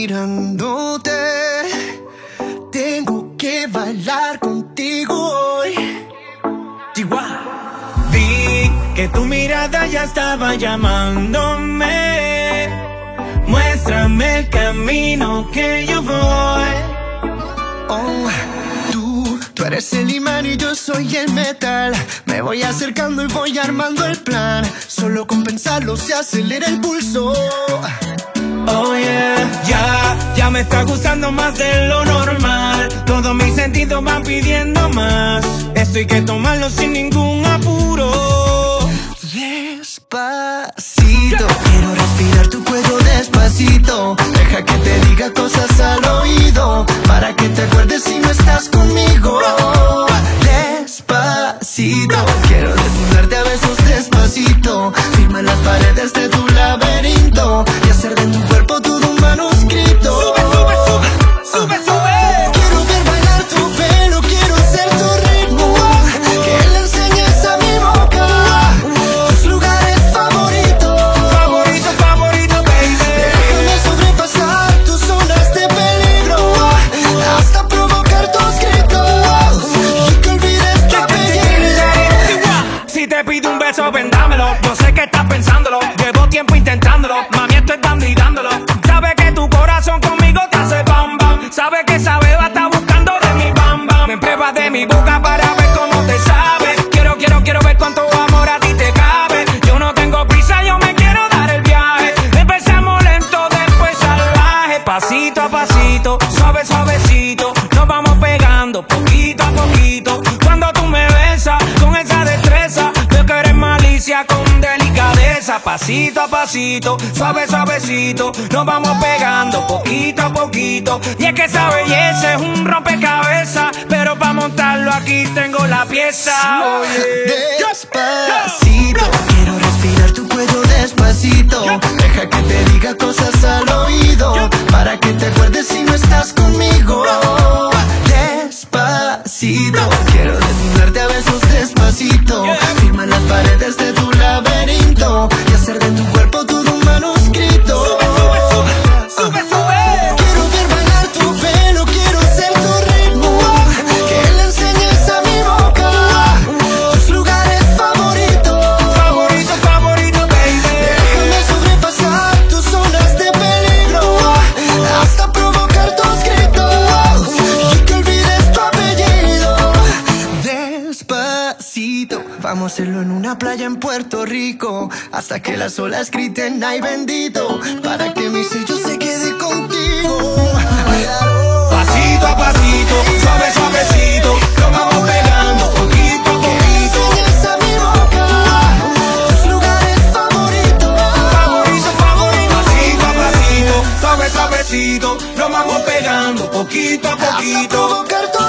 mirándote. Tengo que bailar contigo hoy. Chihuahua. Vi que tu mirada ya estaba llamándome. Muéstrame el camino que yo voy. Oh, tú eres el imán y yo soy el metal. Me voy acercando y voy armando el plan. Solo con pensarlo se acelera el pulso. Oh yeah, ya me está gustando más de lo normal. Todos mis sentidos van pidiendo más. Esto hay que tomarlo sin ningún apuro. Despacito, quiero respirar tu cuello despacito. Deja que te diga cosas al oído, para que te acuerdes si no estás conmigo. Despacito, quiero desnudarte a besos despacito. Firma las paredes de tu laberinto y hacer de tu cuerpo todo un manuscrito. Sube, sube, sube, sube, sube. Quiero ver bailar tu pelo, quiero ser tu ritmo. Que le enseñes a mi boca tus lugares favoritos. Favorito, favorito, baby. Déjame sobrepasar tus zonas de peligro, hasta provocar tus gritos y que olvides tu apellido. Si te pido un beso, vendámelo. Yo sé que estás pensándolo. Llevo tiempo intentándolo. Mami, esto es dando y dándolo. Sabe que tu corazón conmigo te hace bam bam. Sabe que esa beba está buscando de mi bam bam. Me pruebas de mi boca para ver cómo te sabe. Quiero ver cuánto amor a ti te cabe. Yo no tengo prisa, yo me quiero dar el viaje. Empezamos lento, después salvaje. Pasito a pasito, suave, suavecito. Nos vamos pegando poquito a poquito. Cuando tú me besas con esa destreza, veo que eres malicia con delicadeza. Pasito a pasito, suave, suavecito. Nos vamos pegando poquito a poquito. Y es que esa belleza es un rompecabezas, pero para montarlo aquí tengo la pieza. Despacito, quiero respirar tu cuello despacito. Deja que te diga cosas al oído, para que te acuerdes si no estás conmigo. Despacito, quiero desnudarte a besos despacito. Firma las paredes de tu laberinto y hacer de tu cuerpo todo un manuscrito. Sube, sube. Quiero ver bailar tu pelo, quiero ser tu ritmo. Que le enseñes a mi boca tus lugares favoritos. Favorito, favorito, baby. Déjame sobrepasar tus zonas de peligro, hasta provocar tus gritos y que olvides tu apellido. Despacito, vamos a hacerlo en una playa en Puerto Rico, hasta que las olas griten ay bendito, para que mi sello se quede contigo. Pasito a pasito, suave, suavecito. Nos vamos pegando poquito a poquito. Enseñas a mi boca tus lugares favoritos. Favorito, favorito. Pasito a pasito, suave, suavecito. Nos vamos pegando poquito a Hasta poquito. provocar tu